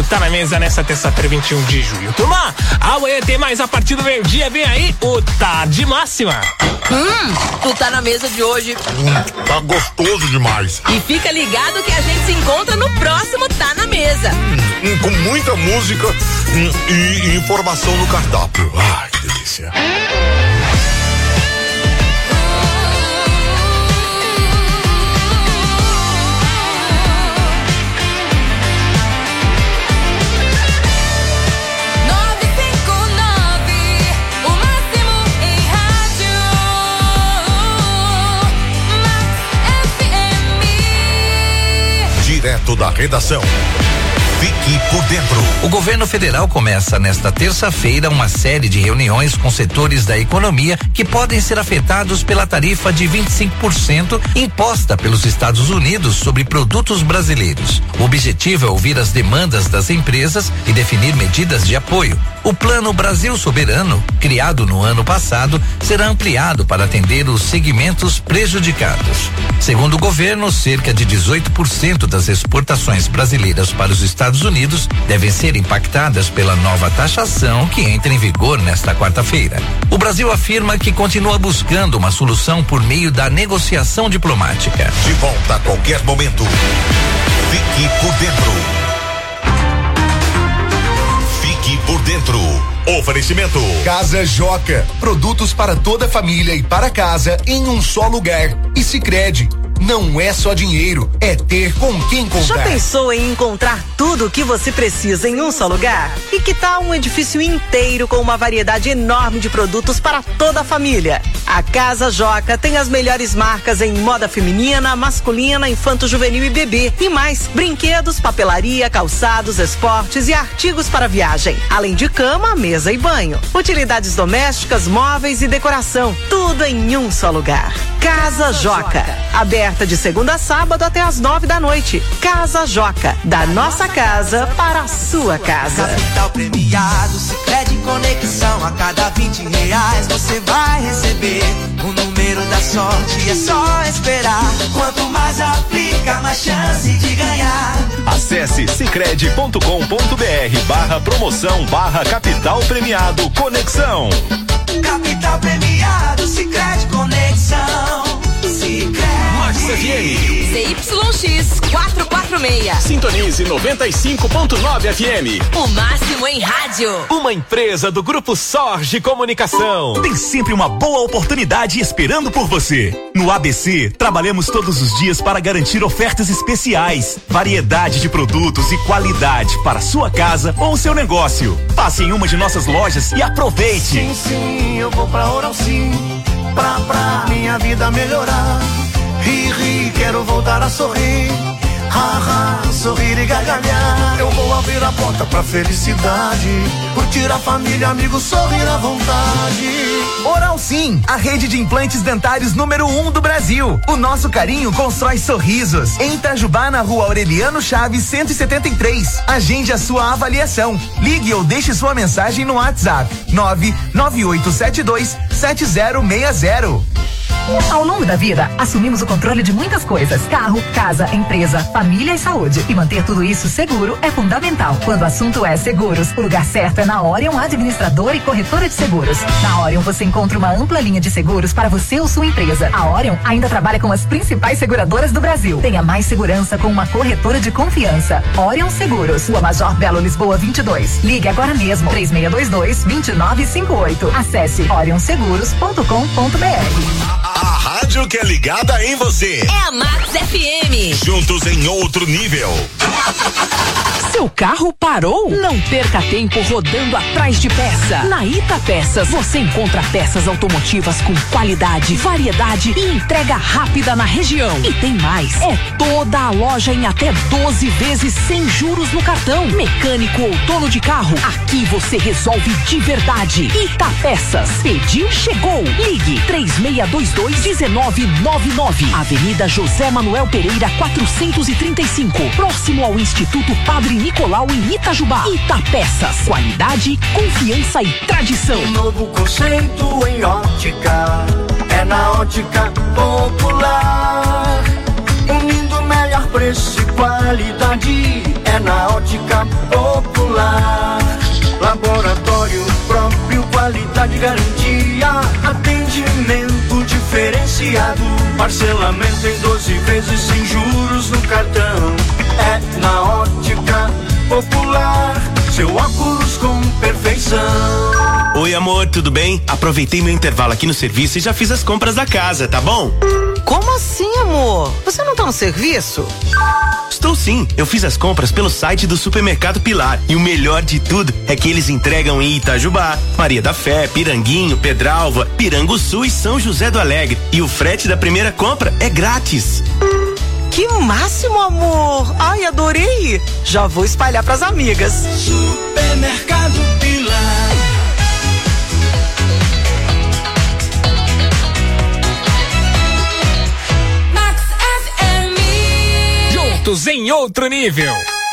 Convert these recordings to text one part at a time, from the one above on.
Tá na Mesa nessa terça-feira, 21 de julho. Turma, amanhã tem mais a partir do meio-dia. Vem aí o Tarde Máxima. Tu Tá na Mesa de hoje. Tá gostoso demais. E fica ligado que a gente se encontra no próximo Tá na Mesa. Com muita música e informação no cardápio. Ai, que delícia. Direto da redação. Fique por dentro. O governo federal começa nesta terça-feira uma série de reuniões com setores da economia que podem ser afetados pela tarifa de 25% imposta pelos Estados Unidos sobre produtos brasileiros. O objetivo é ouvir as demandas das empresas e definir medidas de apoio. O Plano Brasil Soberano, criado no ano passado, será ampliado para atender os segmentos prejudicados. Segundo o governo, cerca de 18% das exportações brasileiras para os Estados Unidos devem ser impactadas pela nova taxação que entra em vigor nesta quarta-feira. O Brasil afirma que continua buscando uma solução por meio da negociação diplomática. De volta a qualquer momento. Fique por dentro. Fique por dentro. Oferecimento. Casa Joca. Produtos para toda a família e para casa em um só lugar. E Sicredi. Não é só dinheiro, é ter com quem contar. Já pensou em encontrar tudo o que você precisa em um só lugar? E que tal um edifício inteiro com uma variedade enorme de produtos para toda a família? A Casa Joca tem as melhores marcas em moda feminina, masculina, infanto-juvenil e bebê. E mais, brinquedos, papelaria, calçados, esportes e artigos para viagem. Além de cama, mesa e banho. Utilidades domésticas, móveis e decoração. Tudo em um só lugar. Casa Joca. Aberta de segunda a sábado até às 9 da noite. Casa Joca. Da nossa casa para a sua casa. Capital premiado, Sicredi Conexão. A cada R$20 você vai receber o número da sorte. É só esperar. Quanto mais aplica, mais chance de ganhar. Acesse sicredi.com.br/promoção/capital premiado Conexão. Capital premiado, Sicredi Conexão. Sicredi. Max FM. CYX 446. Sintonize 95.9 FM. O máximo em rádio. Uma empresa do Grupo Sorge Comunicação. Tem sempre uma boa oportunidade esperando por você. No ABC, trabalhamos todos os dias para garantir ofertas especiais, variedade de produtos e qualidade para sua casa ou seu negócio. Passe em uma de nossas lojas e aproveite. Sim, eu vou pra Oral Sim, pra minha vida melhorar. Ri, quero voltar a sorrir. Sorrir e gargalhar. Eu vou abrir a porta pra felicidade. Curtir a família, amigos, sorrir à vontade. Oral Sim, a rede de implantes dentários número 1 do Brasil. O nosso carinho constrói sorrisos. Em Itajubá, na rua Aureliano Chaves, 173. Agende a sua avaliação. Ligue ou deixe sua mensagem no WhatsApp 998727060. Ao longo da vida, assumimos o controle de muitas coisas: carro, casa, empresa, família e saúde. E manter tudo isso seguro é fundamental. Quando o assunto é seguros, o lugar certo é na Orion Administradora e Corretora de Seguros. Na Orion você encontra uma ampla linha de seguros para você ou sua empresa. A Orion ainda trabalha com as principais seguradoras do Brasil. Tenha mais segurança com uma corretora de confiança. Orion Seguros, Rua Major Belo Lisboa 22. Ligue agora mesmo, 3622-2958. Acesse orionseguros.com.br. A rádio que é ligada em você. É a Max FM. Juntos em outro nível. Seu carro parou? Não perca tempo rodando atrás de peça. Na Ita Peças você encontra peças automotivas com qualidade, variedade e entrega rápida na região. E tem mais, é toda a loja em até 12 vezes sem juros no cartão. Mecânico ou dono de carro, aqui você resolve de verdade. Ita Peças, pediu, chegou. Ligue 3622-1999. Avenida José Manuel Pereira 435, próximo ao Instituto Padre Nicolau em Itajubá. Itapeças, qualidade, confiança e tradição. Um novo conceito em ótica, é na Ótica Popular. Unindo melhor preço e qualidade, é na Ótica Popular. Parcelamento em 12 vezes sem juros no cartão. É na Ótica Popular, seu óculos com perfeição. Oi, amor, tudo bem? Aproveitei meu intervalo aqui no serviço e já fiz as compras da casa, tá bom? Como assim, amor? Você não tá no serviço? Estou sim, eu fiz as compras pelo site do Supermercado Pilar e o melhor de tudo é que eles entregam em Itajubá, Maria da Fé, Piranguinho, Pedralva, Piranguçu e São José do Alegre. E o frete da primeira compra é grátis. Que máximo, amor! Ai, adorei! Já vou espalhar pras amigas. Supermercado Pilar. Max FM. Juntos em outro nível.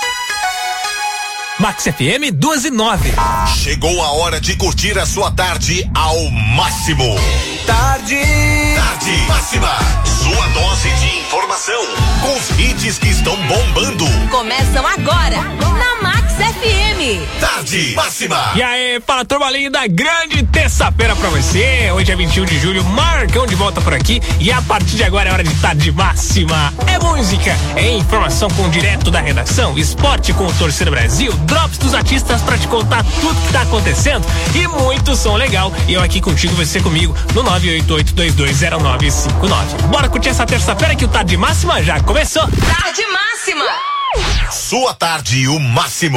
Max FM 12:09. Chegou a hora de curtir a sua tarde ao máximo. Tarde Máxima. Sua dose de informação com os hits que estão bombando. Começam agora na Max FM. Tarde Máxima. E aí, fala turma linda, grande terça-feira pra você. Hoje é 21 de julho, Marcão de volta por aqui. E a partir de agora é hora de Tarde Máxima. É música, é informação com direto da redação, esporte com o Torcida Brasil, drops dos artistas pra te contar tudo que tá acontecendo e muito som legal. E eu aqui contigo, você comigo no 988220959. Bora curtir essa terça-feira que o Tarde Máxima já começou. Tarde Máxima. Sua tarde o máximo.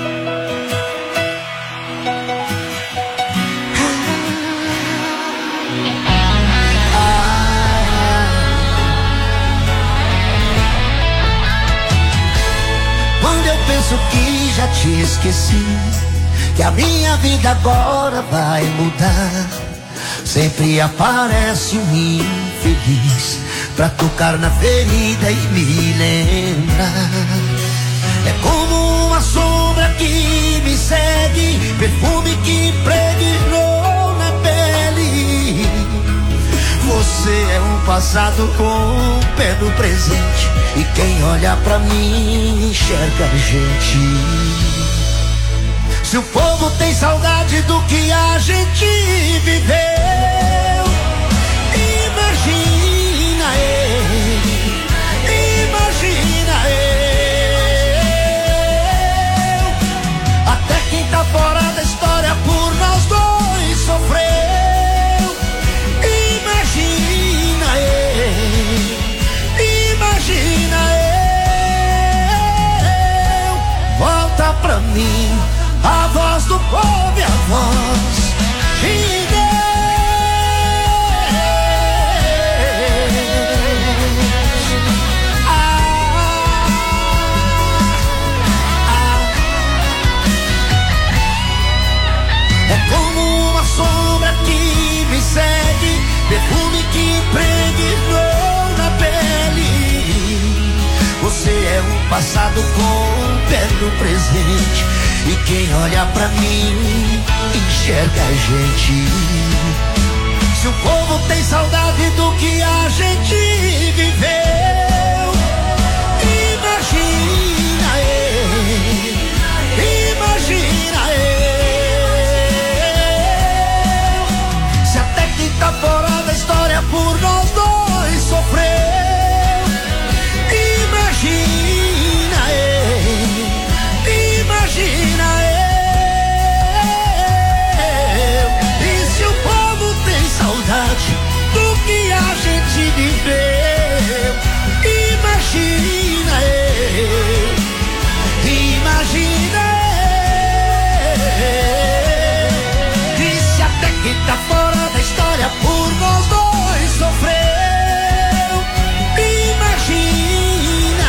Quando eu penso que já te esqueci, que a minha vida agora vai mudar, sempre aparece um infeliz pra tocar na ferida e me lembrar. É como uma sombra que me segue, perfume que impregnou na pele. Você é um passado com o pé no presente, e quem olha pra mim enxerga a gente. Se o povo tem saudade do que a gente viveu, imagina eu. Até quem tá fora da história por nós dois sofreu. Imagina eu. Volta pra mim a voz do povo e a voz de Deus. É como uma sombra que me segue, perfume que impregnou na pele. Você é um passado com o pé no presente, e quem olha pra mim enxerga a gente. Se o povo tem saudade do que a gente viveu, imagina eu. Se até quem tá fora da história por nós dois sofreu, imagina eu. E se o povo tem saudade do que a gente viveu, imagina eu. E se até quem tá fora da história por nós dois sofreu, imagina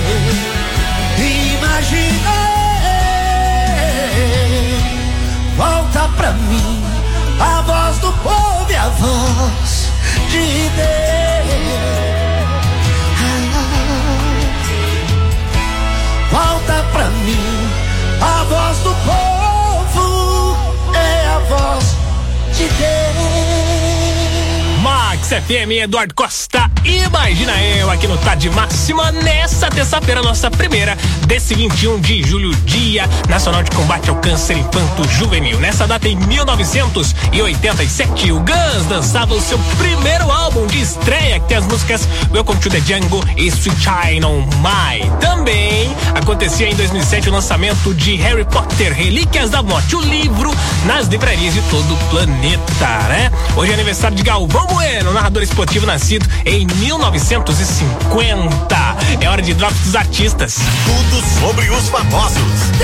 eu. Volta pra mim a voz do povo e a voz de Deus. Volta pra mim a voz do povo, é a voz de Deus. Max FM, Eduardo Costa, imagina eu aqui no Tarde Máxima nessa terça-feira, nossa primeira desse 21 de julho, Dia Nacional de Combate ao Câncer Infanto-Juvenil. Nessa data, em 1987, o Guns dançava o seu primeiro álbum de estreia, que tem as músicas Welcome to the Jungle e Sweet Child O' Mine. Também acontecia em 2007 o lançamento de Harry Potter, Relíquias da Morte, o livro, nas livrarias de todo o planeta, né? Hoje é aniversário de Galvão Bueno, narrador esportivo nascido em 1950. É hora de Drops dos Artistas. Tudo sobre os famosos.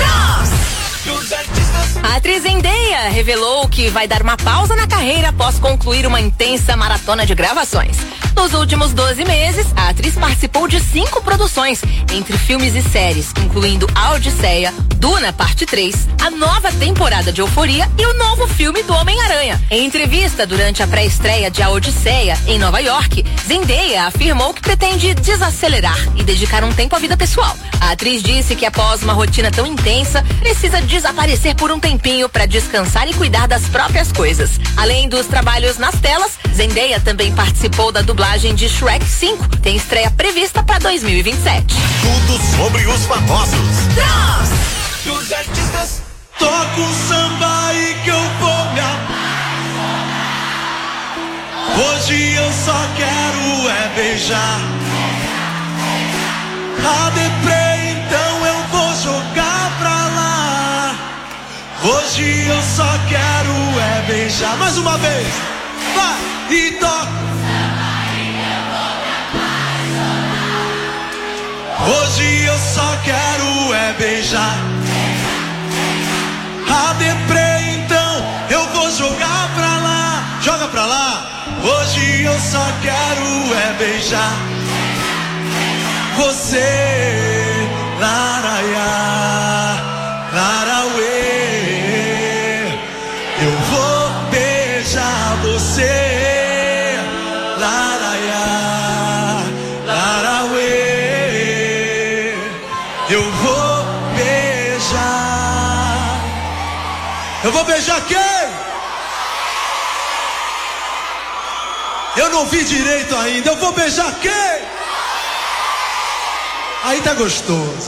A atriz Zendaya revelou que vai dar uma pausa na carreira após concluir uma intensa maratona de gravações. Nos últimos 12 meses, a atriz participou de 5 produções, entre filmes e séries, incluindo A Odisseia, Duna Parte 3, a nova temporada de Euforia e o novo filme do Homem-Aranha. Em entrevista durante a pré-estreia de A Odisseia, em Nova York, Zendaya afirmou que pretende desacelerar e dedicar um tempo à vida pessoal. A atriz disse que após uma rotina tão intensa, precisa desaparecer por um tempinho para descansar e cuidar das próprias coisas. Além dos trabalhos nas telas, Zendaya também participou da dublagem de Shrek 5. Tem estreia prevista para 2027. Tudo sobre os famosos. Dos artistas. Toca um samba aí que eu vou me Hoje eu só quero beijar. A deprê, então eu vou jogar pra lá. Hoje eu só quero beijar. Mais uma vez. Vai e toca. Hoje eu só quero beijar. A deprê, então eu vou jogar pra lá. Joga pra lá. Hoje eu só quero beijar você. Laraiá, larauê. Eu vou beijar você. Laraiá, larauê. Eu vou beijar. Eu vou beijar quem? Eu não ouvi direito ainda. Eu vou beijar quem? Aí tá gostoso.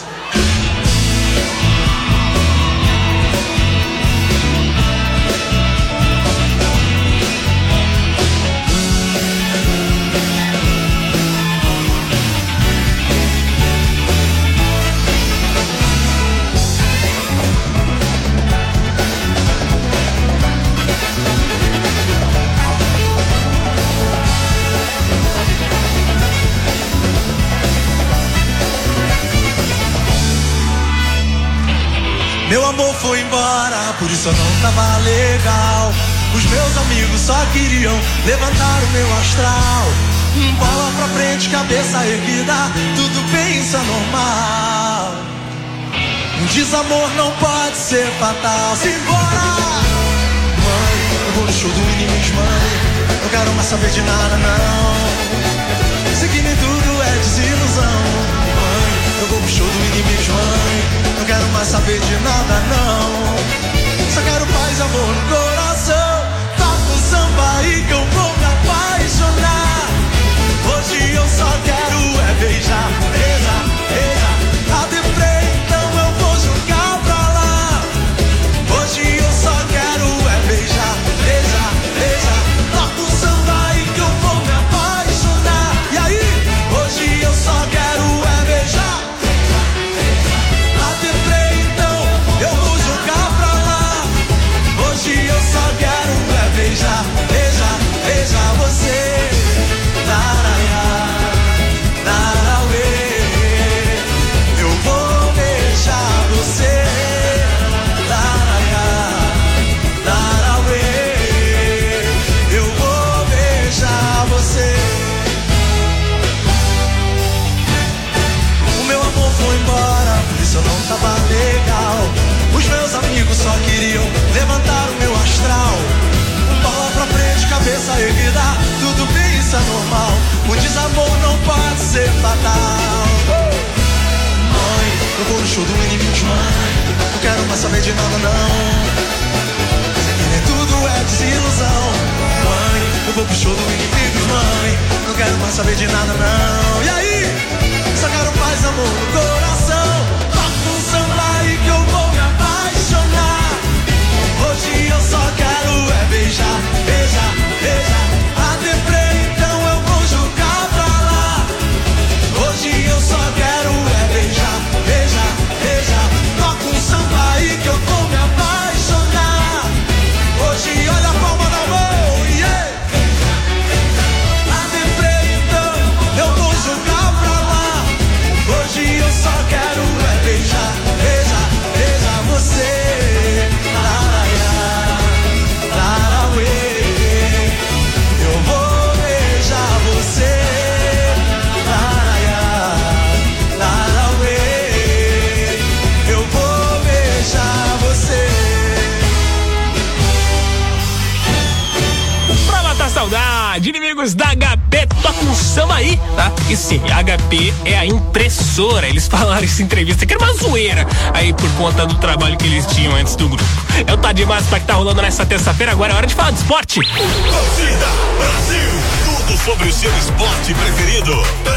Meu amor foi embora, por isso eu não tava legal. Os meus amigos só queriam levantar o meu astral. Bola pra frente, cabeça erguida, tudo bem, isso é normal. Um desamor não pode ser fatal. Simbora! Mãe, eu vou no show do Inimigos, mãe. Não quero mais saber de nada, não. Seguindo em tudo é desilusão. Mãe, eu vou pro show do Inimigos, mãe. Não quero mais saber de nada, não. Só quero paz e amor no coração. Toca o samba aí que eu vou me apaixonar. Hoje eu só quero beijar. Beijar, beijar. A deprê, então eu vou jogar pra lá. Hoje eu só quero beijar. Beijar, beijar. Toca o samba aí que eu vou me apaixonar. E aí? Hoje eu só quero beijar. Beija, beija, beija você. Laraiá, larauê. Eu vou beijar você. Laraiá, larauê. Eu vou beijar você. O meu amor foi embora, por isso eu não tava legal. Os meus amigos só queriam levantar o meu astral. Bola pra frente, cabeça erguida, tudo bem, isso é normal. O desamor não pode ser fatal. Mãe, eu vou no show do Inimigos, mãe. Não quero mais saber de nada, não. Nem tudo é desilusão. Mãe, eu vou pro show do Inimigos, mãe. Não quero mais saber de nada, não. E aí? Só quero paz, amor no coração. galera de Inimigos da HP, toca um samba aí, tá? E sim, a HP é a impressora. Eles falaram isso em entrevista, que era uma zoeira aí por conta do trabalho que eles tinham antes do grupo. Eu Tá Demais pra que tá rolando nessa terça-feira. Agora é hora de falar de esporte. Torcida Brasil, tudo sobre o seu esporte preferido.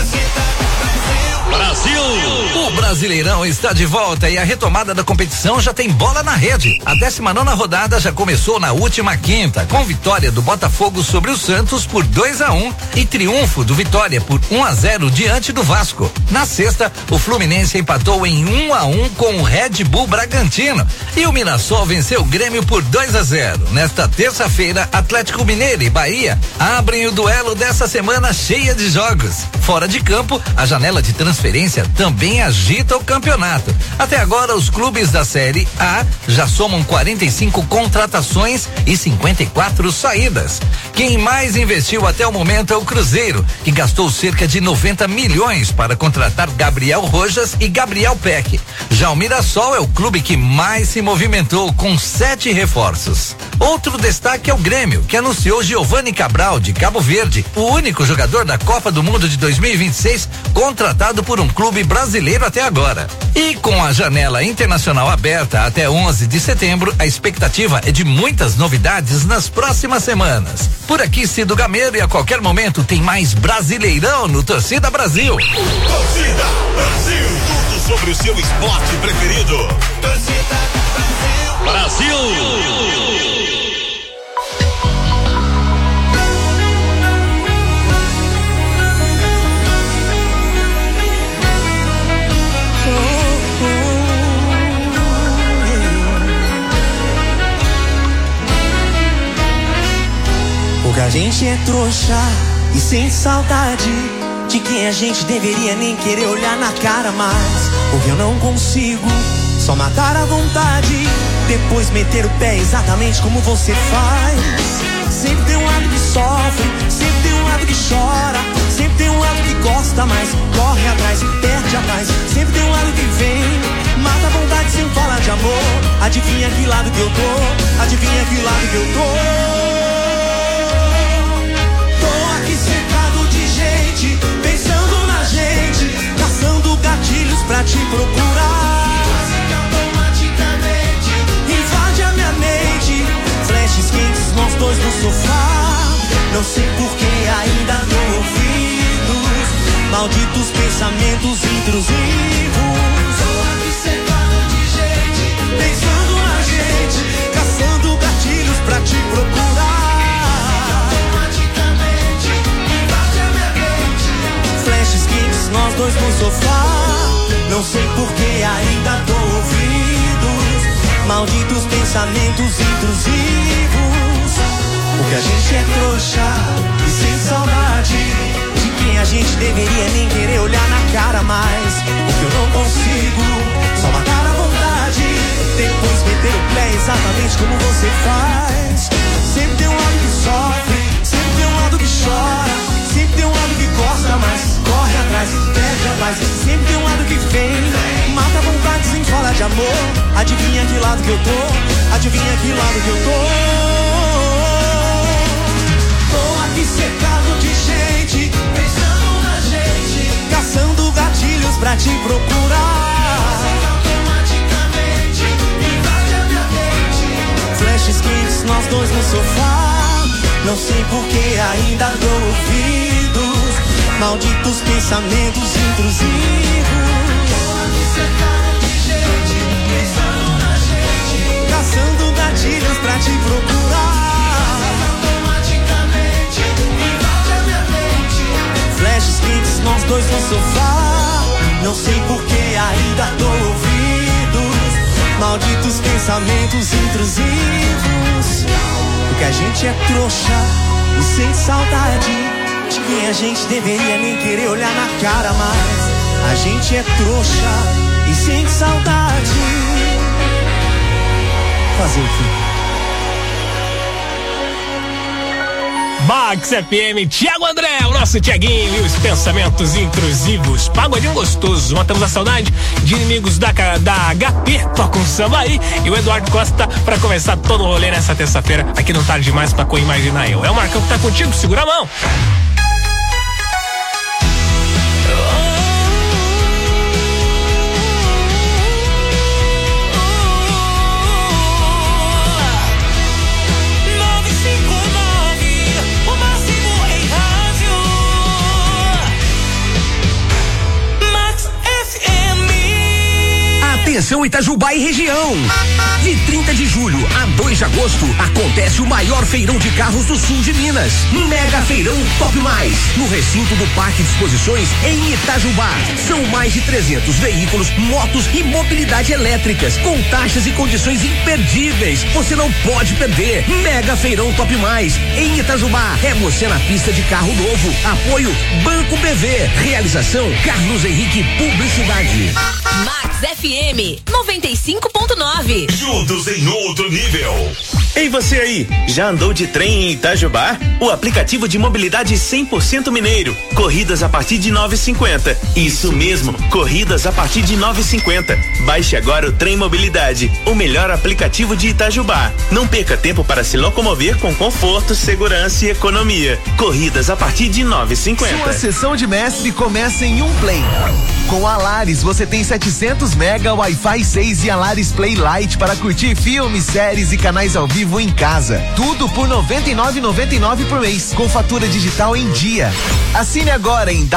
Brasil! O Brasileirão está de volta e a retomada da competição já tem bola na rede. A 19ª rodada já começou na última quinta, com vitória do Botafogo sobre o Santos por 2-1 e triunfo do Vitória por 1-0 diante do Vasco. Na sexta, o Fluminense empatou em 1-1 com o Red Bull Bragantino e o Mirassol venceu o Grêmio por 2-0. Nesta terça-feira, Atlético Mineiro e Bahia abrem o duelo dessa semana cheia de jogos. Fora de campo, a janela de transferência também agita o campeonato. Até agora, os clubes da Série A já somam 45 contratações e 54 saídas. Quem mais investiu até o momento é o Cruzeiro, que gastou cerca de 90 milhões para contratar Gabriel Rojas e Gabriel Peck. Já o Mirassol é o clube que mais se movimentou, com 7 reforços. Outro destaque é o Grêmio, que anunciou Giovanni Cabral, de Cabo Verde, o único jogador da Copa do Mundo de 2026 contratado por um clube brasileiro até agora. E com a janela internacional aberta até 11 de setembro, a expectativa é de muitas novidades nas próximas semanas. Por aqui, Cido Gameiro, e a qualquer momento tem mais Brasileirão no Torcida Brasil. Torcida Brasil, tudo sobre o seu esporte preferido. Torcida Brasil. Porque a gente é trouxa e sente saudade de quem a gente deveria nem querer olhar na cara mais. Porque eu não consigo só matar a vontade, depois meter o pé exatamente como você faz. Sempre tem um lado que sofre, sempre tem um lado que chora, sempre tem um lado que gosta, mas corre atrás, perde a paz. Sempre tem um lado que vem, mata a vontade sem falar de amor. Adivinha que lado que eu tô, adivinha que lado que eu tô. Pensando na gente, caçando gatilhos pra te procurar. Automaticamente invade a minha mente, flashes quentes, nós dois no sofá. Não sei por que ainda dou ouvidos, malditos pensamentos intrusivos. Tô obcecado de gente, pensando na gente, caçando gatilhos pra te procurar. Nós dois no sofá, não sei por que ainda dou ouvidos, malditos pensamentos intrusivos. Porque a gente é trouxa e sem saudade de quem a gente deveria nem querer olhar na cara mais. Porque eu não consigo só matar a vontade, depois meter o pé exatamente como você faz. Sempre tem um lado que sofre, sempre tem um lado que chora, sempre tem um lado que gosta, mas corre atrás, perde a paz. Sempre tem um lado que vem, mata a vontade sem falar de amor. Adivinha que lado que eu tô, adivinha que lado que eu tô. Tô aqui cercado de gente, pensando na gente, caçando gatilhos pra te procurar. Automaticamente invade a minha mente, flashes quentes, nós dois no sofá. Não sei por que ainda dou ouvidos, malditos pensamentos intrusivos. Cercado de gente, pensando na gente, caçando gatilhos pra te procurar. Automaticamente invade a minha mente, flashes quentes, nós dois no sofá. Não sei por que ainda dou ouvidos, malditos pensamentos intrusivos. Porque a gente é trouxa e sente saudade de quem a gente deveria nem querer olhar na cara mais. A gente é trouxa e sente saudade. Fazer o quê? Max FM, Thiago André, o nosso Thiaguinho e os pensamentos intrusivos. Pagodinho gostoso, matamos a saudade de inimigos da HP, toca um samba aí. E o Eduardo Costa pra começar todo o rolê nessa terça-feira. Aqui não tarde demais pra imaginar eu. É o Marcão que tá contigo, segura a mão. Atenção Itajubá e região. De 30 de julho a 2 de agosto acontece o maior feirão de carros do sul de Minas. Mega Feirão Top Mais, no recinto do Parque de Exposições em Itajubá. São mais de 300 veículos, motos e mobilidade elétricas, com taxas e condições imperdíveis. Você não pode perder. Mega Feirão Top Mais em Itajubá. É você na pista de carro novo. Apoio Banco BV. Realização Carlos Henrique Publicidade. Max FM 95.9. Juntos em outro nível. Ei, você aí, já andou de trem em Itajubá? O aplicativo de mobilidade 100% mineiro. Corridas a partir de 9,50. Isso mesmo, corridas a partir de 9,50. Baixe agora o Trem Mobilidade, o melhor aplicativo de Itajubá. Não perca tempo para se locomover com conforto, segurança e economia. Corridas a partir de 9,50. Sua sessão de mestre começa em um play. Com a Alaris você tem 700 mega Wi-Fi 6 e Alaris Play Lite para curtir filmes, séries e canais ao vivo em casa. Tudo por R$ 99,99 por mês, com fatura digital em dia. Assine agora em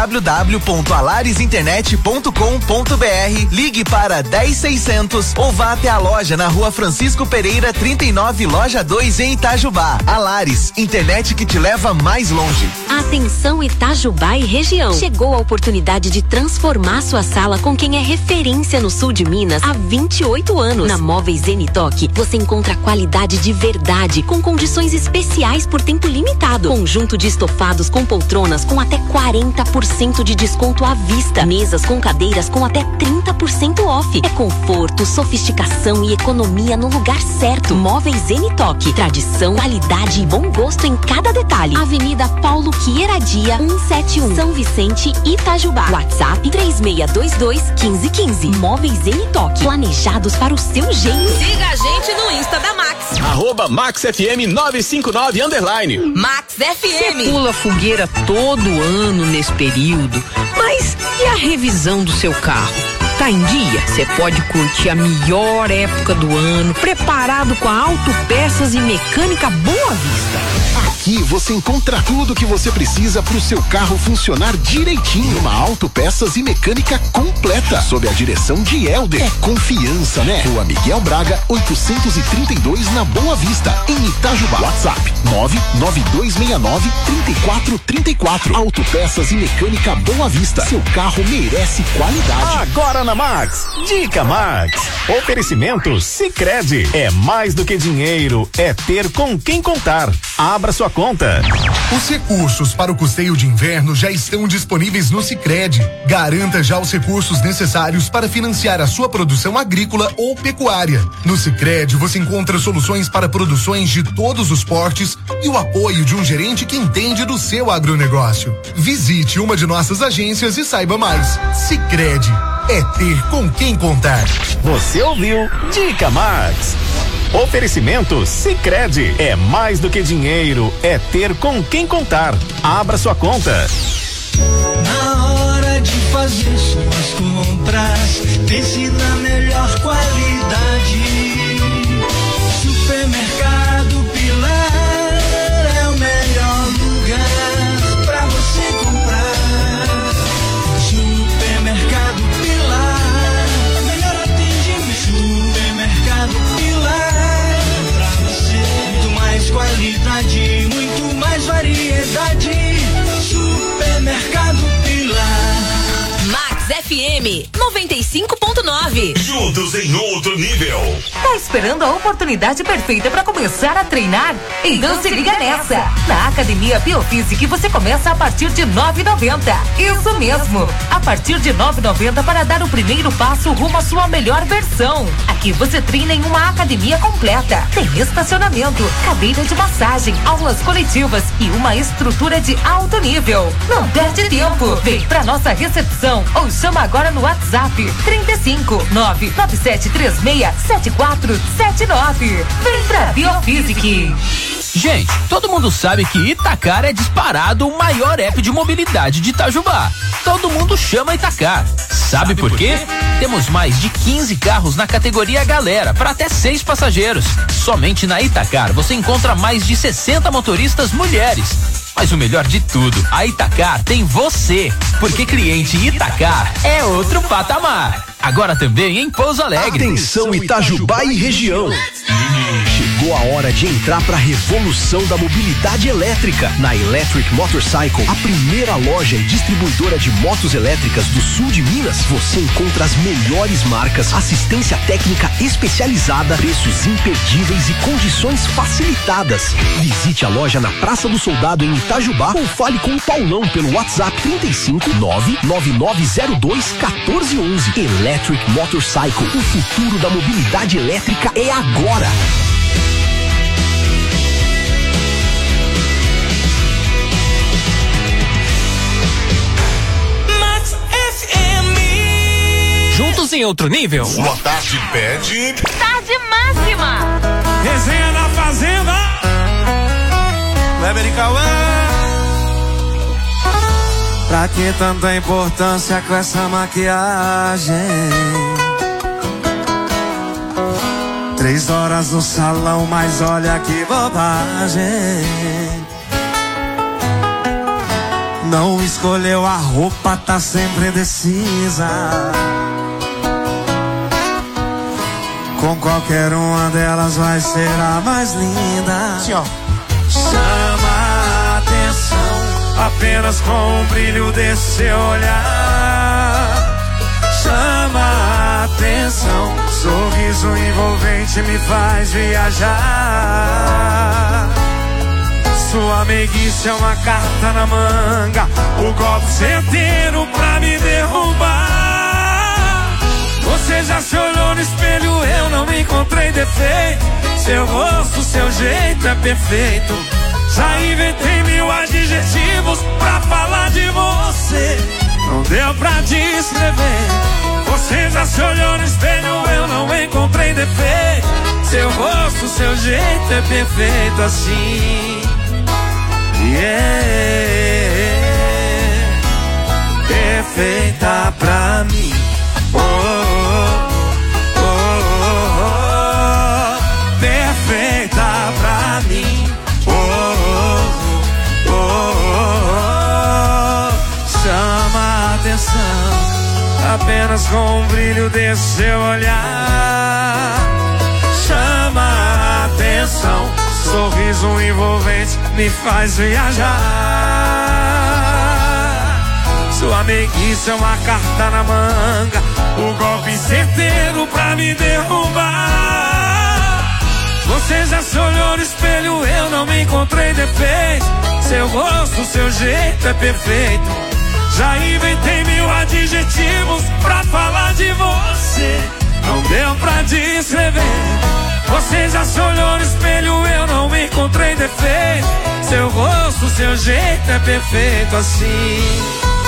www.alarisinternet.com.br, ligue para 10600 ou vá até a loja na Rua Francisco Pereira 39, Loja 2 em Itajubá. Alaris, internet que te leva mais longe. Atenção Itajubá e região. Chegou a oportunidade de transformar sua sala com quem é referência no sul de Minas há 28 anos. Na Móveis Zenitoc, você encontra qualidade de verdade, com condições especiais por tempo limitado. Conjunto de estofados com poltronas com até 40% de desconto à vista. Mesas com cadeiras com até 30% off. É conforto, sofisticação e economia no lugar certo. Móveis Zenitoc, tradição, qualidade e bom gosto em cada detalhe. Avenida Paulo Quieradia, 171, São Vicente, Itajubá. WhatsApp 3622-1515. Móveis Zenitoc, planejados para o seu jeito. Siga a gente no Insta da Max. @MaxFM959 Max FM. Você pula fogueira todo ano nesse período, mas e a revisão do seu carro? Tá em dia? Você pode curtir a melhor época do ano, preparado com a Autopeças e Mecânica Boa Vista. Aqui você encontra tudo que você precisa para o seu carro funcionar direitinho. Uma Autopeças e Mecânica completa, sob a direção de Helder. É confiança, né? Rua Miguel Braga, 832 na Boa Vista, em Itajubá. WhatsApp 99269-3434. Autopeças e Mecânica Boa Vista. Seu carro merece qualidade. Agora na Max, Dica Max. Oferecimento Sicredi. É mais do que dinheiro, é ter com quem contar. Abra sua conta. Os recursos para o custeio de inverno já estão disponíveis no Sicredi. Garanta já os recursos necessários para financiar a sua produção agrícola ou pecuária. No Sicredi você encontra soluções para produções de todos os portes e o apoio de um gerente que entende do seu agronegócio. Visite uma de nossas agências e saiba mais. Sicredi é ter com quem contar. Você ouviu Dica Max. Oferecimento Sicredi. É mais do que dinheiro, é ter com quem contar. Abra sua conta. Na hora de fazer suas compras, pense na melhor qualidade. Supermercado Pilar é o melhor lugar pra você comprar. Supermercado Pilar, melhor atendimento. Supermercado Pilar, pra você muito mais qualidade, muito mais variedade. Supermercado Pilar. Max FM 95.9. Juntos em outro nível. nível. Tá esperando a oportunidade perfeita para começar a treinar? Então se liga nessa! Na Academia Biofísica você começa a partir de R$ 9,90. Isso mesmo! A partir de R$ 9,90 para dar o primeiro passo rumo à sua melhor versão. Aqui você treina em uma academia completa. Tem estacionamento, cadeira de massagem, aulas coletivas e uma estrutura de alto nível. Não perde tempo! Vem pra nossa recepção ou chama agora no WhatsApp 35 99736 7479. Vem pra Biofísica. Gente, todo mundo sabe que Itacar é disparado o maior app de mobilidade de Itajubá. Todo mundo chama Itacar. Sabe por quê? Temos mais de 15 carros na categoria Galera, para até 6 passageiros. Somente na Itacar você encontra mais de 60 motoristas mulheres. Mas o melhor de tudo, a Itacar tem você, porque cliente Itacar é outro patamar. Agora também em Pouso Alegre. Atenção Itajubá e região. Chegou a hora de entrar para a revolução da mobilidade elétrica. Na Electric Motorcycle, a primeira loja e distribuidora de motos elétricas do sul de Minas, você encontra as melhores marcas, assistência técnica especializada, preços imperdíveis e condições facilitadas. Visite a loja na Praça do Soldado em Itajubá ou fale com o Paulão pelo WhatsApp 35 99902 1411. Electric Motorcycle, o futuro da mobilidade elétrica é agora. Juntos em outro nível. Sua tarde pede. Tarde máxima. Resenha na Fazenda. Weber e Cauã. Pra que tanta importância com essa maquiagem? 3 horas no salão, mas olha que bobagem. Não escolheu a roupa, tá sempre indecisa. Com qualquer uma delas vai ser a mais linda. Sim, ó. Chama a atenção apenas com o brilho desse seu olhar. Chama a atenção, sorriso envolvente me faz viajar. Sua meiguice é uma carta na manga, o golpe certeiro pra me derrubar. Você já se olhou no espelho, eu não encontrei defeito. Seu rosto, seu jeito é perfeito. Já inventei 1000 adjetivos pra falar de você. Não deu pra descrever. Você já se olhou no espelho, eu não encontrei defeito. Seu rosto, seu jeito é perfeito assim. Perfeita pra mim. Oh, oh, oh, oh. Perfeita pra mim. Oh, oh, oh, oh. Chama a atenção apenas com o brilho desse seu olhar. Chama a atenção, sorriso envolvente me faz viajar. Sua meiguice é uma carta na manga, o golpe certeiro pra me derrubar. Você já se olhou no espelho, eu não me encontrei defeito. Seu rosto, seu jeito é perfeito. Já inventei 1000 adjetivos pra falar de você. Não deu pra descrever. Você já se olhou no espelho, eu não me encontrei defeito. Seu rosto, seu jeito é perfeito assim.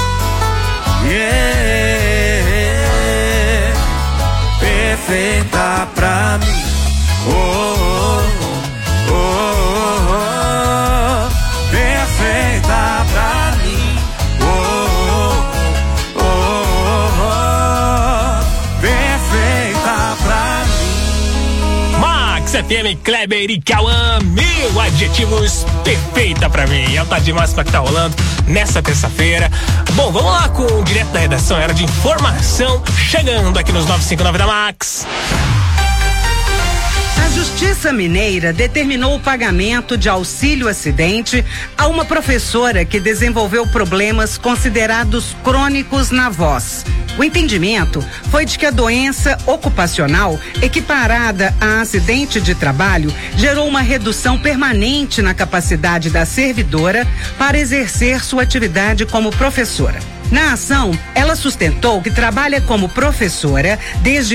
Perfeita pra mim. Oh, oh, oh, oh, oh. Perfeita pra mim. Oh, oh, oh, oh. Perfeita pra mim. Max FM, Kleber e Cauã, 1000 adjetivos, perfeita pra mim. É o Tarde Máxima que tá rolando nessa terça-feira. Bom, vamos lá com o direto da redação, era de informação, chegando aqui nos 959 da Max. As Justiça Mineira determinou o pagamento de auxílio acidente a uma professora que desenvolveu problemas considerados crônicos na voz. O entendimento foi de que a doença ocupacional, equiparada a acidente de trabalho, gerou uma redução permanente na capacidade da servidora para exercer sua atividade como professora. Na ação, ela sustentou que trabalha como professora desde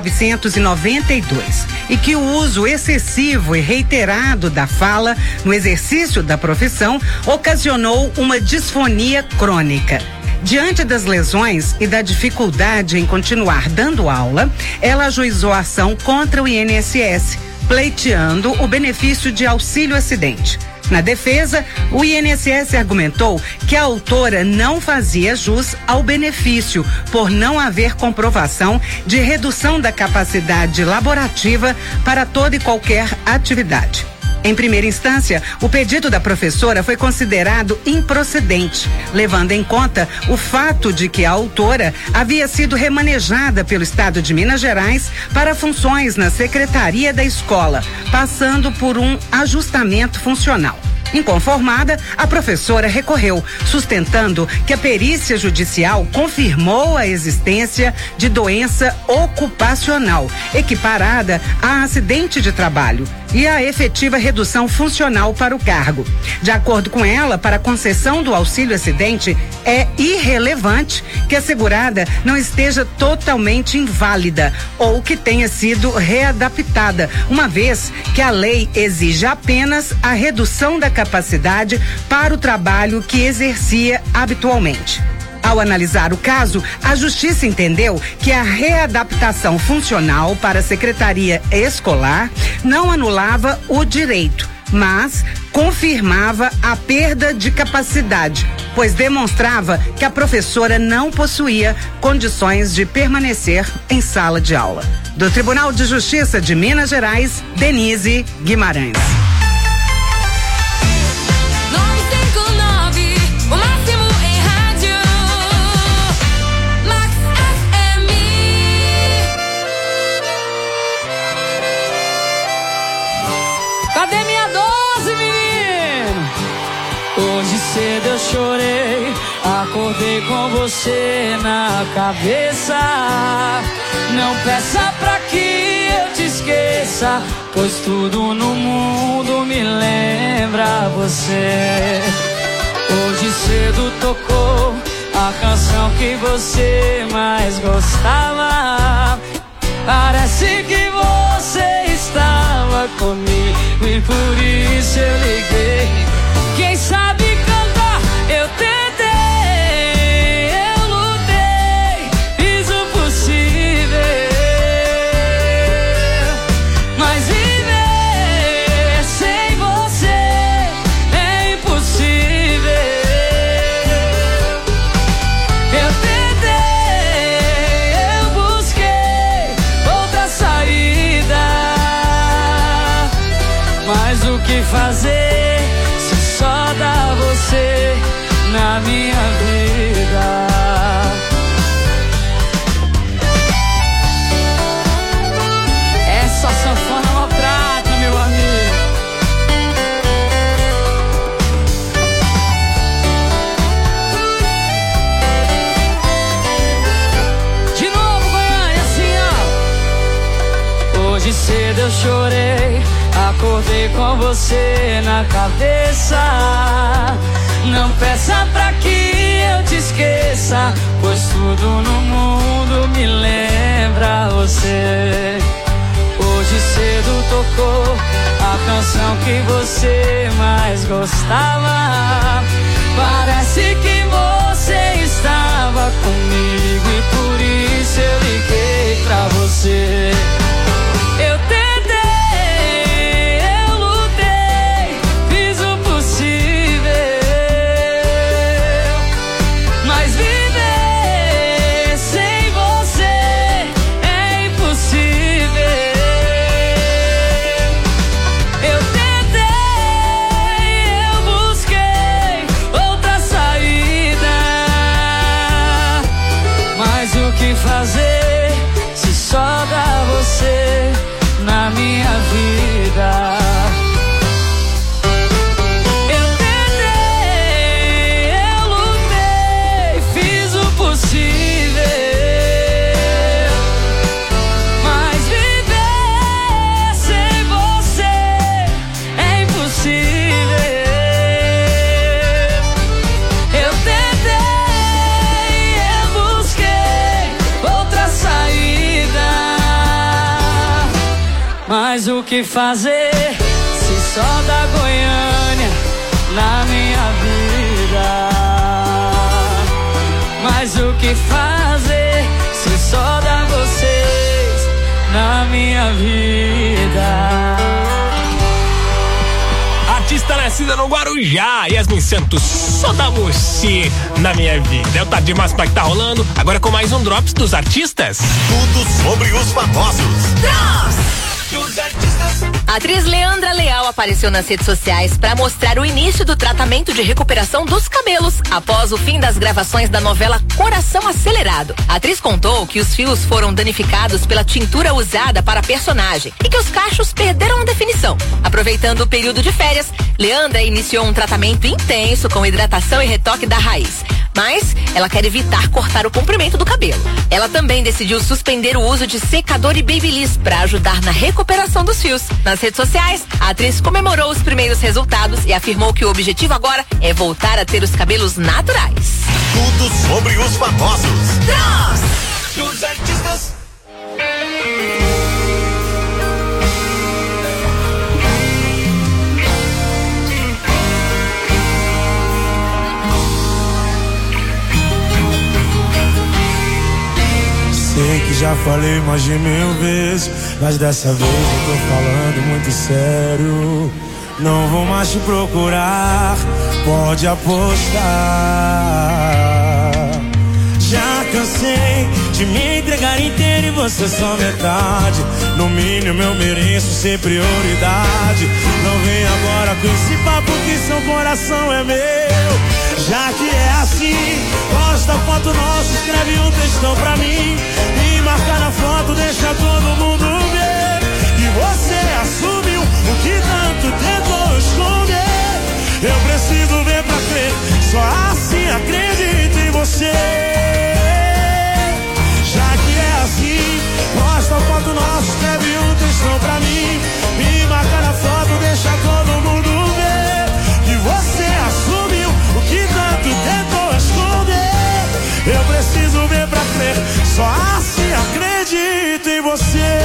1992 e que o uso excessivo e reiterado da fala no exercício da profissão ocasionou uma disfonia crônica. Diante das lesões e da dificuldade em continuar dando aula, ela ajuizou a ação contra o INSS, pleiteando o benefício de auxílio acidente. Na defesa, o INSS argumentou que a autora não fazia jus ao benefício por não haver comprovação de redução da capacidade laborativa para toda e qualquer atividade. Em primeira instância, o pedido da professora foi considerado improcedente, levando em conta o fato de que a autora havia sido remanejada pelo Estado de Minas Gerais para funções na secretaria da escola, passando por um ajustamento funcional. Inconformada, a professora recorreu, sustentando que a perícia judicial confirmou a existência de doença ocupacional, equiparada a acidente de trabalho, e a efetiva redução funcional para o cargo. De acordo com ela, para a concessão do auxílio acidente, é irrelevante que a segurada não esteja totalmente inválida ou que tenha sido readaptada, uma vez que a lei exige apenas a redução da capacidade para o trabalho que exercia habitualmente. Ao analisar o caso, a Justiça entendeu que a readaptação funcional para a secretaria escolar não anulava o direito, mas confirmava a perda de capacidade, pois demonstrava que a professora não possuía condições de permanecer em sala de aula. Do Tribunal de Justiça de Minas Gerais, Denise Guimarães. Cedo eu chorei, acordei com você na cabeça. Não peça pra que eu te esqueça, pois tudo no mundo me lembra você. Hoje cedo tocou a canção que você mais gostava. Parece que você estava comigo e por isso eu liguei. Quem sabe cantar, eu tentei, eu lutei, fiz o possível, mas viver sem você é impossível. Eu tentei, eu busquei outra saída, mas o que fazer? Só dá você na minha vida. Essa sanfona maltrata, meu amigo. De novo, Goiânia, assim, ó. Hoje cedo eu chorei, acordei com você na cabeça. Não peça pra que eu te esqueça, pois tudo no mundo me lembra você. Hoje cedo tocou a canção que você mais gostava. Parece que você estava comigo e por isso eu liguei pra você. Eu tentei, eu lutei, fiz o possível, mas viver sem você é impossível. Eu tentei, eu busquei outra saída, Mas o que fazer se só dá Goiânia na minha vida? Mas o que fazer se só dá vocês na minha vida? Artista nascida no Guarujá, Yasmin Santos, só dá você na minha vida. É o Tarde Máxima que tá rolando, agora com mais um Drops dos artistas. Tudo sobre os famosos. A atriz Leandra Leal apareceu nas redes sociais para mostrar o início do tratamento de recuperação dos cabelos após o fim das gravações da novela Coração Acelerado. A atriz contou que os fios foram danificados pela tintura usada para a personagem e que os cachos perderam a definição. Aproveitando o período de férias, Leandra iniciou um tratamento intenso com hidratação e retoque da raiz. Mas ela quer evitar cortar o comprimento do cabelo. Ela também decidiu suspender o uso de secador e babyliss para ajudar na recuperação dos fios. Nas redes sociais, a atriz comemorou os primeiros resultados e afirmou que o objetivo agora é voltar a ter os cabelos naturais. Tudo sobre os famosos. Dos artistas. Sei que já falei mais de 1000 vezes, mas dessa vez eu tô falando muito sério. Não vou mais te procurar, pode apostar. Já cansei de me entregar inteiro e você só metade. No mínimo eu mereço ser prioridade. Não vem agora com esse papo que seu coração é meu. Já que é assim, posta foto nossa, escreve um textão pra mim e marca na foto, deixa todo mundo ver que você assumiu o que tanto tentou esconder. Eu preciso ver pra crer, só assim acredito em você. Já que é assim, posta foto nossa, escreve um textão pra mim e marca na foto, deixa todo mundo ver que você assumiu o que tanto tentou esconder. Eu preciso ver pra crer, só assim acredito em você.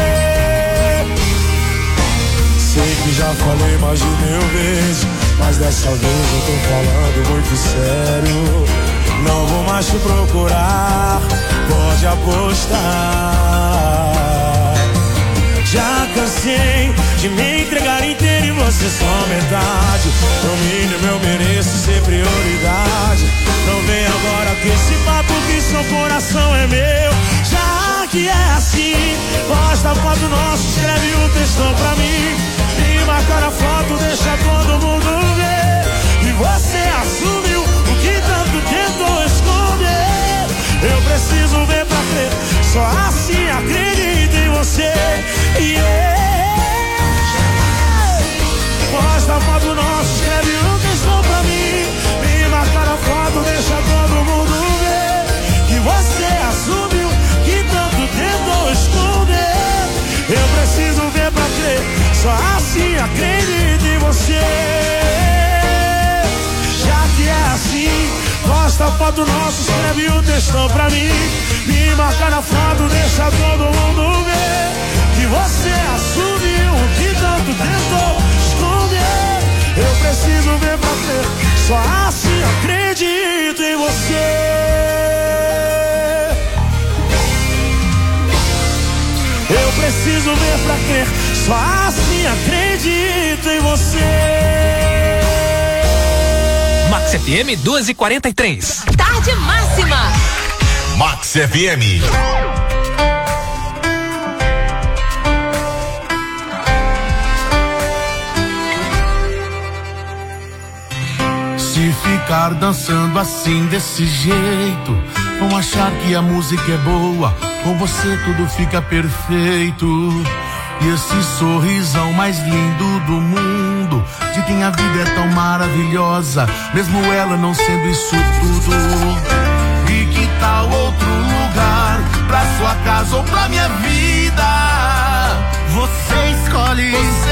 Sei que já falei mais de 1000 vezes, mas dessa vez eu tô falando muito sério. Não vou mais te procurar, pode apostar. Já cansei de me entregar inteiro e você só metade. No mínimo eu mereço ser prioridade. Não vem agora com esse papo que seu coração é meu. Já que é assim, posta a foto nossa, escreve um textão pra mim e marca na foto, deixa todo mundo ver que você assumiu o que tanto tentou esconder. Eu preciso ver pra crer, só assim acredito em você. Posta a foto nossa, escreve um textão pra mim e marca na foto, deixa todo mundo ver que você assumiu que tanto tentou esconder. Eu preciso ver pra crer, só assim acredito em você. Já que é assim, posta a foto nossa, escreve um textão pra mim e marca na foto, deixa todo mundo ver que você assumiu o que tanto tentou esconder. Eu preciso ver pra crer, só assim acredito em você. Eu preciso ver pra crer, só assim acredito em você. Max FM 12:43. Tarde Máxima. Max FM. Se ficar dançando assim desse jeito, vão achar que a música é boa, com você tudo fica perfeito. E esse sorrisão mais lindo do mundo, de quem a vida é tão maravilhosa, mesmo ela não sendo isso tudo. E que tal outro lugar, pra sua casa ou pra minha vida? Você escolhe,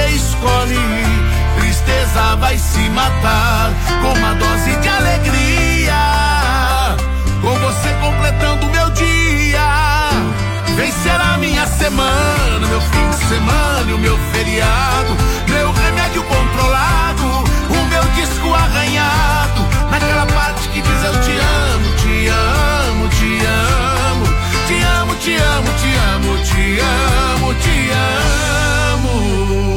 tristeza vai se matar com uma dose de alegria, com você completando o meu dia. Vem ser a minha semana, meu fim de semana e o meu feriado, meu remédio controlado, o meu disco arranhado, naquela parte que diz eu te amo, te amo, te amo, te amo, te amo, te amo, te amo, te amo.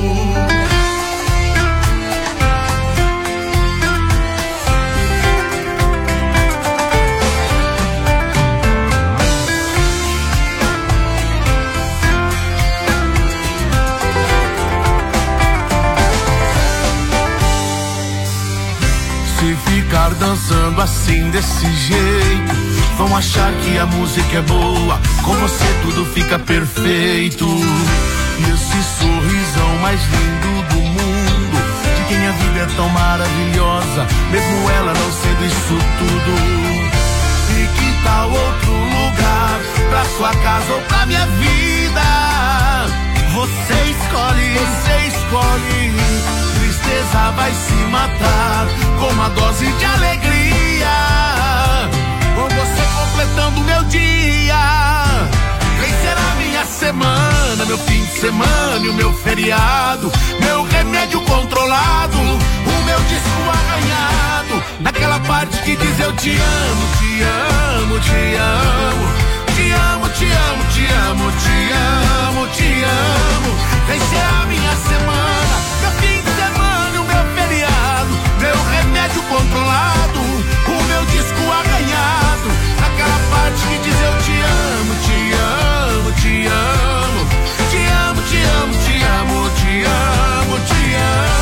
Se ficar dançando assim desse jeito, vão achar que a música é boa, com você tudo fica perfeito. E esse sorrisão mais lindo do mundo, de quem a vida é tão maravilhosa, mesmo ela não sendo isso tudo. E que tal outro lugar, pra sua casa ou pra minha vida? Você escolhe, você escolhe. Tristeza vai se matar com uma dose de alegria, com você completando o meu dia. Vem ser a minha semana, meu fim de semana e o meu feriado, meu remédio controlado, o meu disco arranhado, naquela parte que diz eu te amo, te amo, te amo. Te amo, te amo, te amo, te amo, te amo. Vem ser a minha semana, meu fim de semana e o meu feriado, meu remédio controlado, o meu disco arranhado, naquela parte que diz eu te amo, te amo, te amo, te amo, te amo, te amo, te amo, te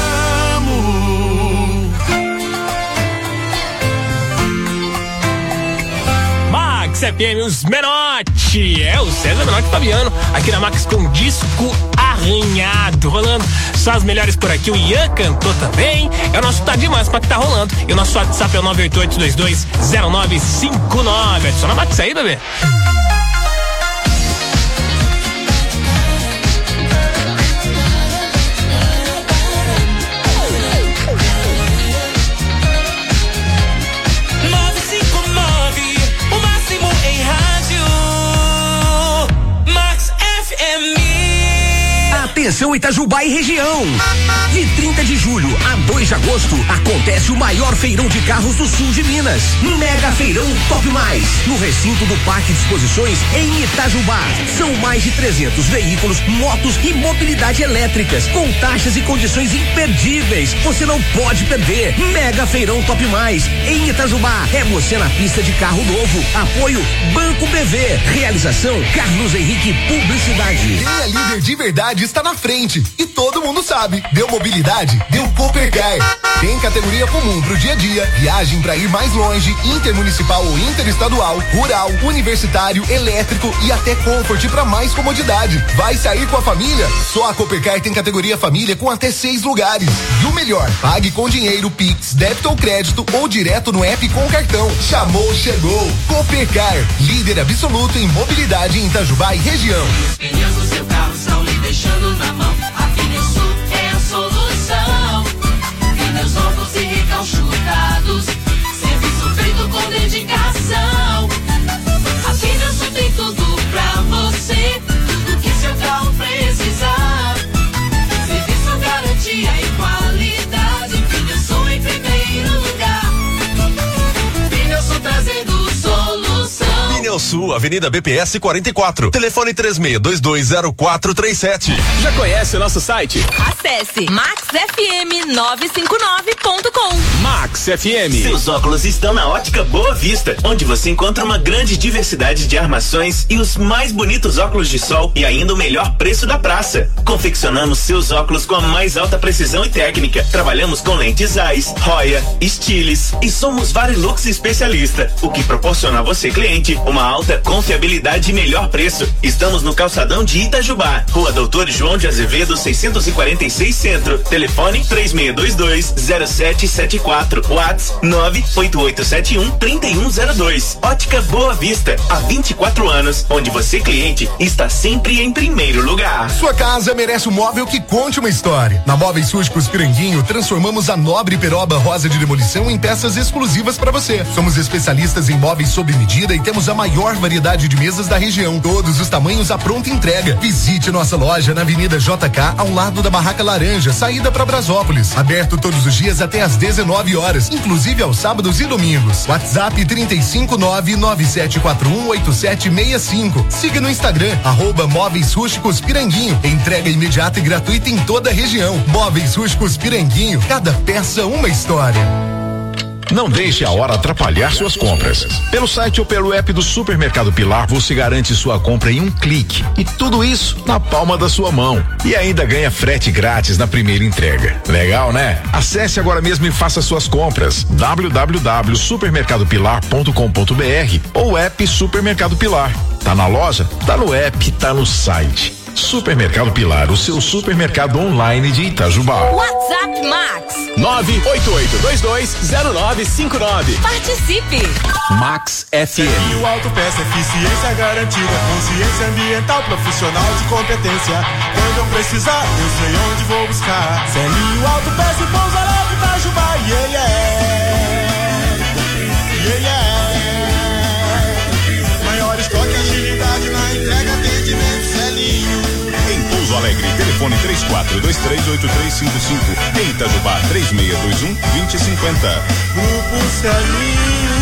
amo. Max FM, os Menotti, o César Menotti Fabiano, aqui na Max com disco arranhado, rolando só as melhores por aqui. O Ian cantou também, é o nosso Tá de Máxima que tá rolando, e o nosso WhatsApp é o 988-220959. Adiciona a Max aí, bebê. Atenção Itajubá e região. De 30 de julho a 2 de agosto acontece o maior feirão de carros do sul de Minas. Mega Feirão Top Mais, no recinto do Parque de Exposições em Itajubá. São mais de 300 veículos, motos e mobilidade elétricas, com taxas e condições imperdíveis. Você não pode perder. Mega Feirão Top Mais em Itajubá. É você na pista de carro novo. Apoio Banco BV. Realização Carlos Henrique Publicidade. Quem é líder de verdade está na frente e todo mundo sabe. Deu mobilidade, deu Coopercar. Tem categoria comum pro dia a dia, viagem pra ir mais longe, intermunicipal ou interestadual, rural, universitário, elétrico e até Comfort pra mais comodidade. Vai sair com a família? Só a Coopercar tem categoria família com até 6 lugares. E o melhor, pague com dinheiro, Pix, débito ou crédito ou direto no app com cartão. Chamou, chegou. Coopercar, líder absoluto em mobilidade em Itajubá e região. Os pneus do seu carro estão lhe deixando na mão. A Finesul é a solução. Pneus novos e recalchutados, serviço feito com dedicação. A Finesul tem tudo pra você, tudo que seu carro precisar. Serviço, garantia e qualidade. Finesul em primeiro lugar. Finesul trazendo solução. Pneusul, Avenida BPS 44. Telefone 36220437. Já conhece o nosso site? Acesse maxfm959.com. Max FM. Seus óculos estão na Ótica Boa Vista, onde você encontra uma grande diversidade de armações e os mais bonitos óculos de sol e ainda o melhor preço da praça. Confeccionamos seus óculos com a mais alta precisão e técnica. Trabalhamos com lentes AIS, Roya, Stiles e somos Varilux especialista, o que proporciona a você, cliente, uma alta confiabilidade e melhor preço. Estamos no calçadão de Itajubá, Rua Doutor João de Azevedo 646 Centro. Telefone 36220774. WhatsApp 988713102. Ótica Boa Vista, há 24 anos, onde você, cliente, está sempre em primeiro lugar. Sua casa merece um móvel que conte uma história. Na Móveis Súdicos Piranguinho, transformamos a nobre peroba rosa de demolição em peças exclusivas para você. Somos especialistas em móveis sob medida e temos a maior maior variedade de mesas da região. Todos os tamanhos à pronta entrega. Visite nossa loja na Avenida JK, ao lado da Barraca Laranja, saída para Brasópolis. Aberto todos os dias até às 19 horas, inclusive aos sábados e domingos. WhatsApp 35997418765. Siga no Instagram, @Móveis Rústicos Piranguinho. Entrega imediata e gratuita em toda a região. Móveis Rústicos Piranguinho, cada peça uma história. Não deixe a hora atrapalhar suas compras. Pelo site ou pelo app do Supermercado Pilar, você garante sua compra em um clique. E tudo isso na palma da sua mão. E ainda ganha frete grátis na primeira entrega. Legal, né? Acesse agora mesmo e faça suas compras. www.supermercadopilar.com.br ou app Supermercado Pilar. Tá na loja? Tá no app, tá no site. Supermercado Pilar, o seu supermercado online de Itajubá. WhatsApp Max 988220959. Participe. Max FM. O Autopeça, eficiência garantida, consciência ambiental, profissional de competência. Quando eu precisar, eu sei onde vou buscar. Celinho Autopeça e Pouso Alegre, Itajubá, Maior estoque, agilidade na entrega, atendimento, Celinho. Em Pouso Alegre, telefone 34238355. Em Itajubá, 3621-2050. Grupo Celinho.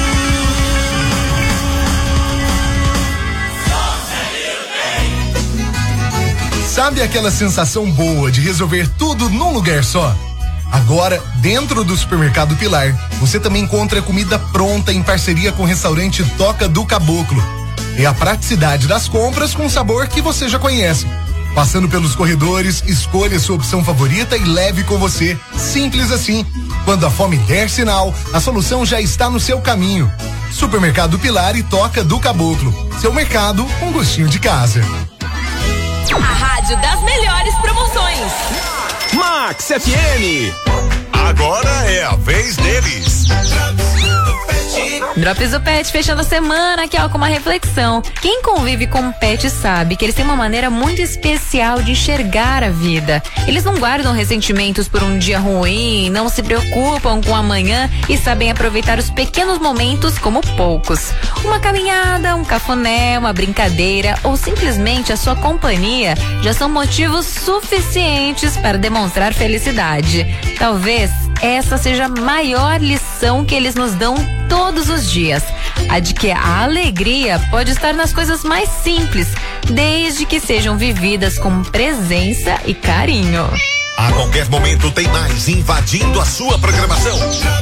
Sabe aquela sensação boa de resolver tudo num lugar só? Agora, dentro do Supermercado Pilar, você também encontra comida pronta em parceria com o restaurante Toca do Caboclo. É a praticidade das compras com sabor que você já conhece. Passando pelos corredores, escolha sua opção favorita e leve com você. Simples assim. Quando a fome der sinal, a solução já está no seu caminho. Supermercado Pilar e Toca do Caboclo. Seu mercado com gostinho de casa. A rádio das melhores promoções. Max FM. Agora é a vez deles. Drops do Pet fechando a semana aqui, ó, com uma reflexão. Quem convive com um pet sabe que eles têm uma maneira muito especial de enxergar a vida. Eles não guardam ressentimentos por um dia ruim, não se preocupam com amanhã e sabem aproveitar os pequenos momentos como poucos. Uma caminhada, um cafuné, uma brincadeira ou simplesmente a sua companhia já são motivos suficientes para demonstrar felicidade. Talvez essa seja a maior lição que eles nos dão todos os dias. A de que a alegria pode estar nas coisas mais simples, desde que sejam vividas com presença e carinho. A qualquer momento tem mais invadindo a sua programação.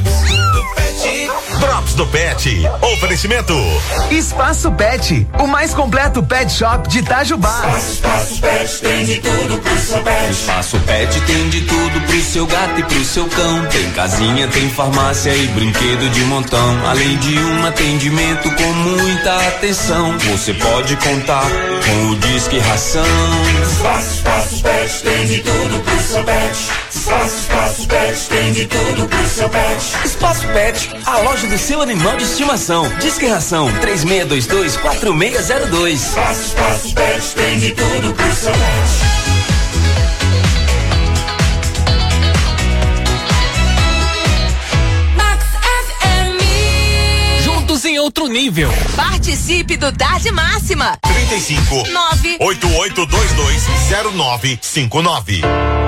Drops do Pet. Oferecimento. Espaço Pet, o mais completo pet shop de Itajubá. Espaço Pet tem de tudo pro seu pet. Espaço Pet tem de tudo pro seu gato e pro seu cão. Tem casinha, tem farmácia e brinquedo de montão. Além de um atendimento com muita atenção. Você pode contar com o Disque Ração. Espaço Pet tem de tudo pro seu pet. Espaço Pet tem de tudo pro seu pet. Espaço Pet, a loja do seu animal de estimação. Disque Ração 3622-4602. Espaço Pet tem de tudo pro seu pet. Em outro nível. Participe do Tarde Máxima. 35 988220959.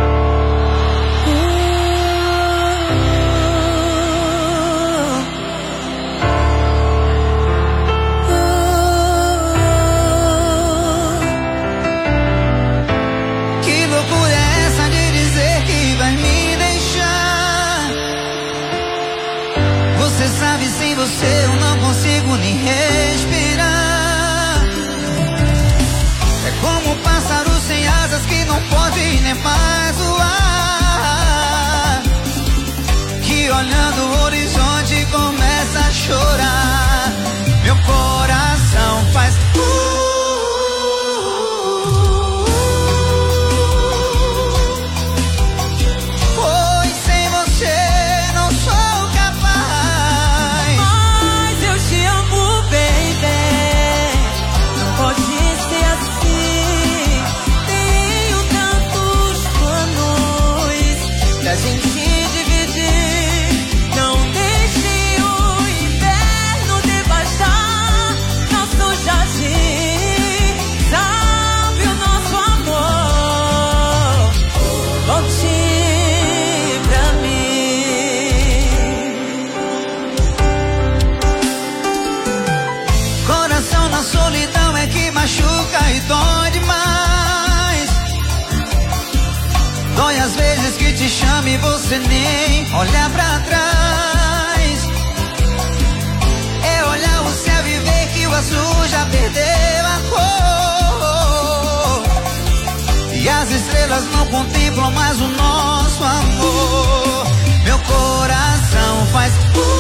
Que loucura é essa de dizer que vai me deixar? Você sabe, sem você eu não consigo nem respirar. É como um pássaro sem asas que não pode nem mais vez que te chamo e você nem olha pra trás. É olhar o céu e ver que o azul já perdeu a cor. E as estrelas não contemplam mais o nosso amor. Meu coração faz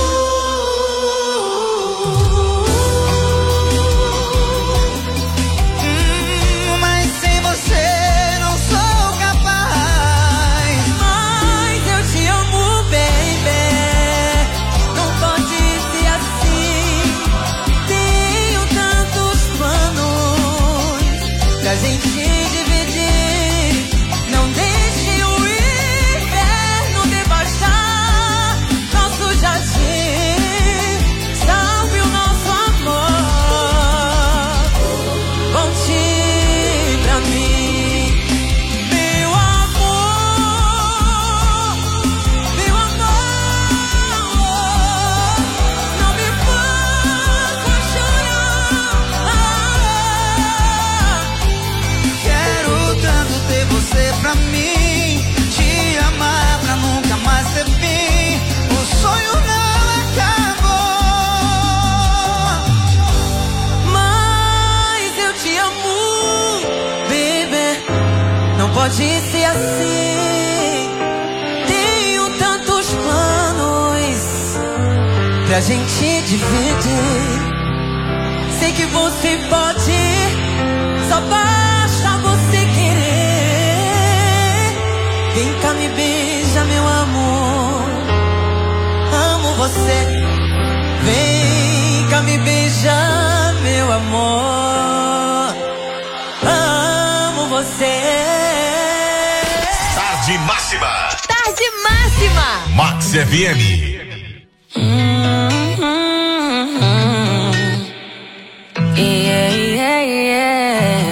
mas sem você não sou capaz. Mas eu te amo, baby. Não pode ser assim. Tenho tantos planos pra gente dividir. Não deixe o inferno debaixar nosso jardim. Salve o nosso amor. Volte pra mim, meu amor, meu amor. Não me faça chorar. Quero tanto ter você pra mim, te amar pra nunca mais ter fim. O sonho não acabou. Mas eu te amo, baby. Não pode ser assim. Tenho tantos planos pra gente dividir. Sei que você pode, só basta você querer. Vem cá, me beija, meu amor. Amo você. Vem cá, me beija, meu amor. Amo você. Tarde máxima. Tarde máxima. Max FM. Yeah, yeah, yeah.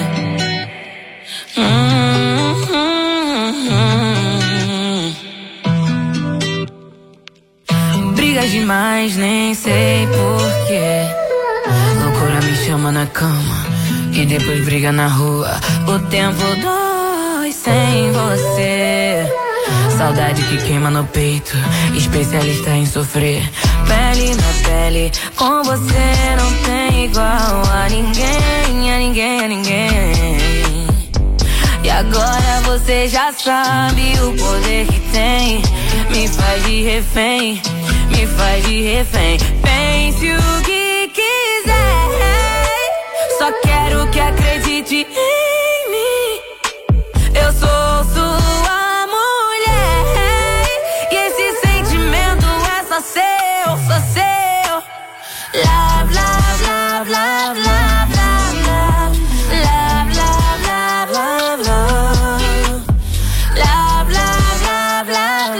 Brigas demais, nem sei porquê. Loucura me chama na cama e depois briga na rua. O tempo dói sem você. Saudade que queima no peito, especialista em sofrer. Pele na pele, com você não tem igual a ninguém, a ninguém, a ninguém. E agora você já sabe o poder que tem. Me faz de refém, me faz de refém. Pense o que quiser, só quero que acredite em mim. Eu sou sua mulher e esse sentimento é só seu, só seu. Love, love, love, love, love, love, love, love, love, love, love, love, love, love, love,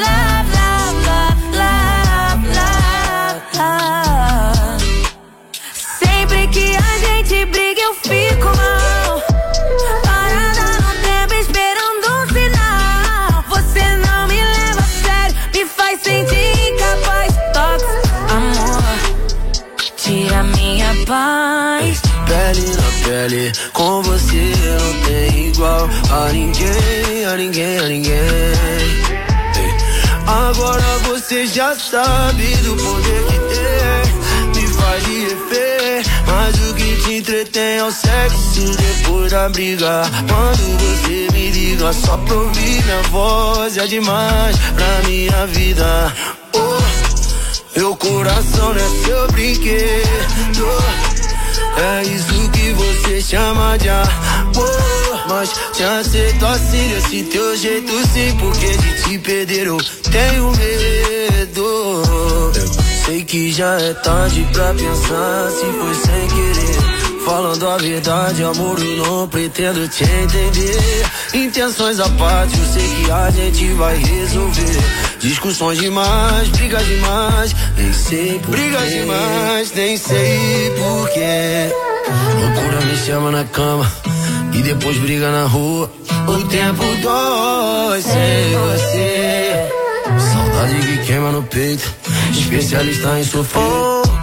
love, love, love. Sempre que a gente briga eu fico mal, parada no tempo esperando um sinal. Você não me leva a sério, me faz sentir incapaz. Toque, amor, tira minha paz. Pele na pele, com você não tem igual a ninguém, a ninguém, a ninguém. Ei, agora você já sabe do poder que tem. Me faz de refém, mas o que te entretém é o sexo depois da briga. Quando você me liga só pra ouvir minha voz, é demais pra minha vida. Oh, meu coração não é seu brinquedo. É isso que você chama de amor, mas te aceito assim, desse teu jeito sim. Porque de te perder eu tenho medo. Eu sei que já é tarde pra pensar se foi sem querer. Falando a verdade, amor, eu não pretendo te entender. Intenções à parte, eu sei que a gente vai resolver. Discussões demais, brigas demais, nem sei porquê. Brigas demais, nem sei porquê. Loucura me chama na cama e depois briga na rua. O tempo dói sem você. Saudade que queima no peito, especialista em sofrer.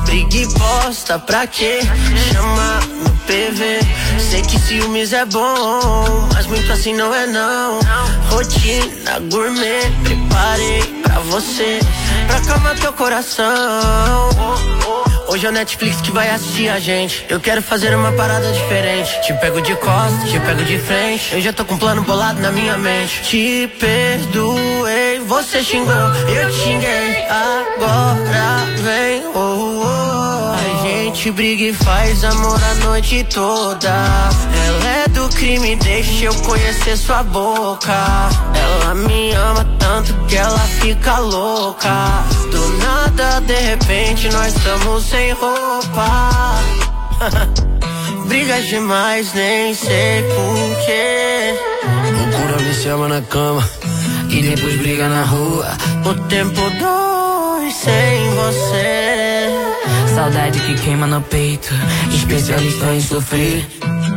briga e bosta, pra quê? Chama no PV. Sei que ciúmes é bom, mas muito assim não é não. Rotina gourmet, preparei pra você, pra acalmar teu coração. Hoje é o Netflix que vai assistir a gente. Eu quero fazer uma parada diferente. Te pego de costas, te pego de frente. Eu já tô com um plano bolado na minha mente. Te perdoei, você xingou, eu te xinguei. Agora vem, oh, oh. A gente briga e faz amor a noite toda. Ela é do crime, deixa eu conhecer sua boca. Ela me ama tanto que ela fica louca. Do nada, de repente, nós estamos sem roupa. Brigas demais, nem sei porquê. Loucura me chama na cama e depois briga na rua. O tempo dói sem você. Saudade que queima no peito, especialista em sofrer.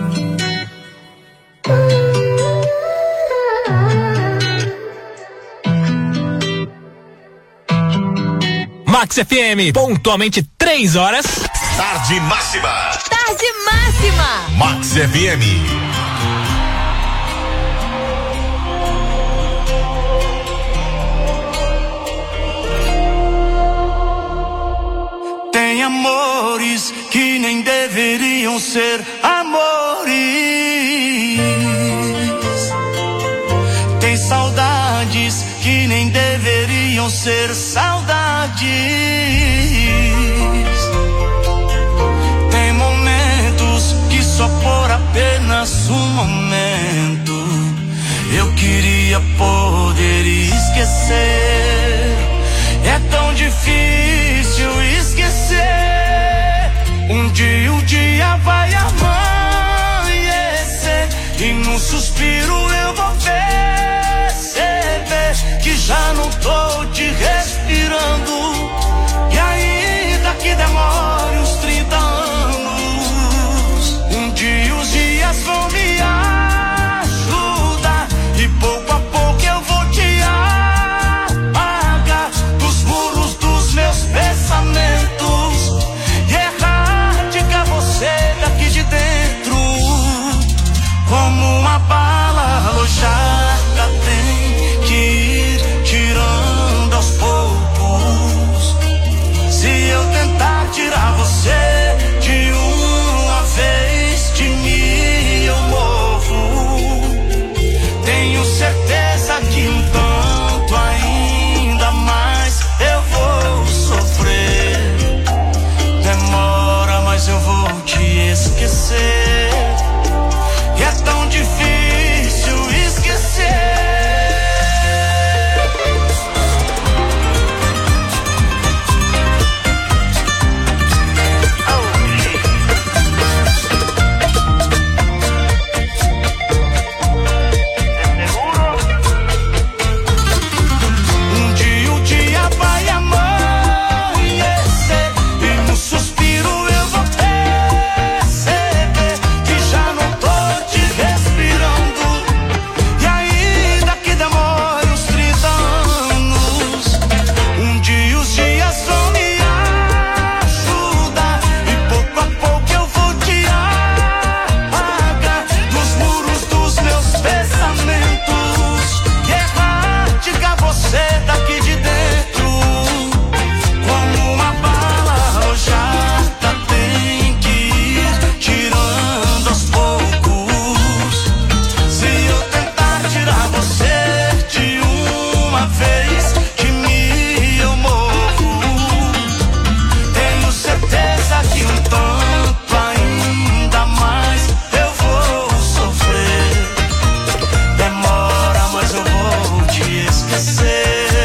Max FM, pontualmente 3 horas. Tarde máxima. Tarde máxima. Max FM. Tem amores que nem deveriam ser amores. Tem saudades que nem deveriam ser saudades. Tem momentos que só por apenas um momento eu queria poder esquecer. É tão difícil esquecer. Um dia vai amanhecer e num suspiro eu vou perceber que já não tô de